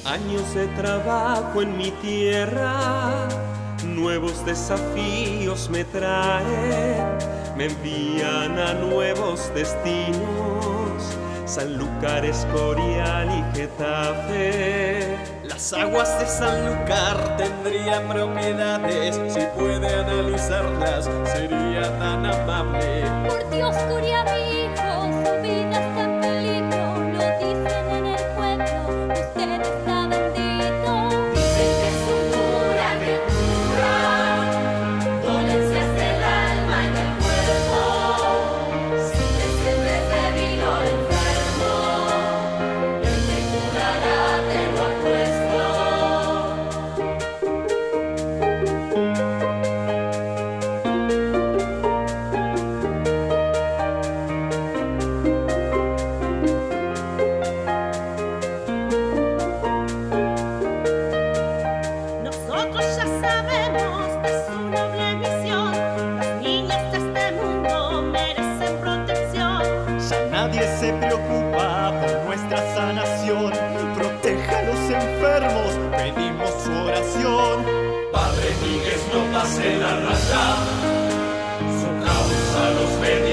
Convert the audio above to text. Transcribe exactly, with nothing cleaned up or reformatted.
Años de trabajo en mi tierra, nuevos desafíos me traen, me envían a nuevos destinos, Sanlúcar, Escorial y Getafe. Las aguas de Sanlúcar tendrían propiedades, si puede analizarlas sería tan amable. Por Dios, Coria, mi hijo, su vida está en peligro, lo dicen en el pueblo, usted está bendito. Dicen que su cura, que cura dolencias del alma y del cuerpo. Si te sientes débil o enfermo, él te curará, te lo apuesto. Nosotros ya sabemos de su noble misión. Las niñas de este mundo merecen protección. Ya nadie se preocupa por nuestra sanación. Proteja a los enfermos, pedimos su oración. Padre Míguez, no pase la raya, su causa los medios